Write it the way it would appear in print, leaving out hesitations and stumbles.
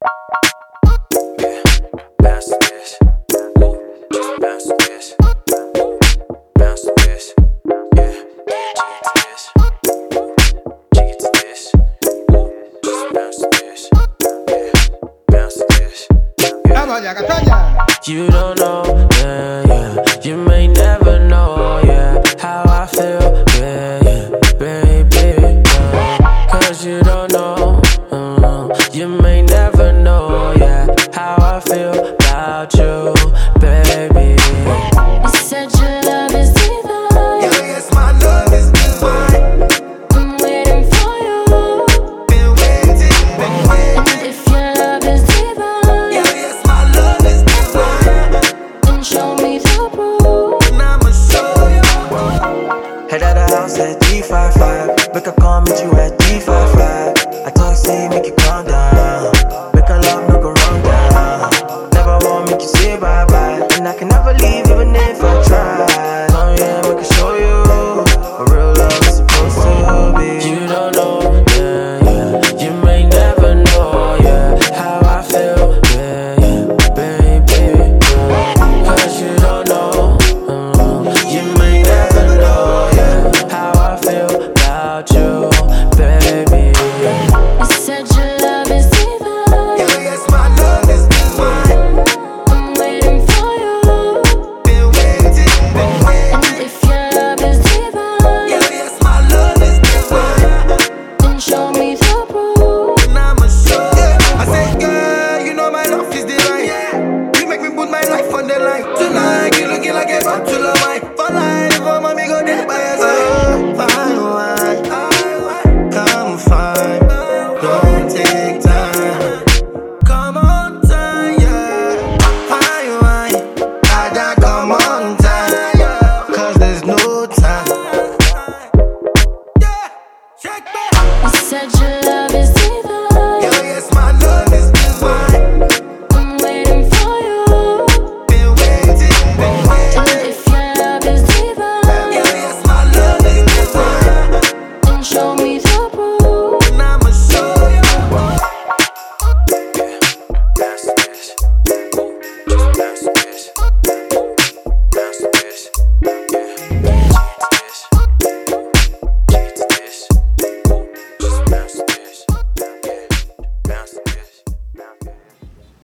Bounce to this. Just bounce to this. Bounce to this. Yeah. Jiggy to this. Just bounce to this. Yeah. Bounce to this. You don't know, yeah, yeah. You may never know, yeah, how I feel, yeah, yeah, baby, yeah. Cause you don't know, you may never know, yeah, how I feel about you, baby. You said your love is divine. Yeah, yes, my love is divine. I'm waiting for you. Been waiting, been waiting. And if your love is divine, Yeah, yes, my love is divine. then show me the proof. And I'ma show you. Head out the house at G55. Make a call, meet you at G55. I talk, say, make you calm down. Make a love, no go wrong down. Never won't make you say bye-bye. And I can never leave even if I try. Come here, we can show you what real love is supposed to be. You don't know, yeah, yeah. You may never know, yeah, how I feel, yeah, yeah, baby, yeah. Cause you don't know, you may never know, yeah, how I feel about you, baby. You said your love is divine. Yeah, yes, my love is divine. I'm waiting for you. Been waiting, been waiting. And if your love is divine, Yeah, yes, my love is divine. then show me the proof. And I'ma show you. I say, girl, you know my love is divine. You make me put my life on the line. Tonight, you looking like a bottle of wine. For life, for mommy, go there by your side. Fine wine, come fine. Don't take time. Come on time, yeah. Fine wine, I come on time, yeah. Cause there's no time. Yeah, shake back. You said your love is divine.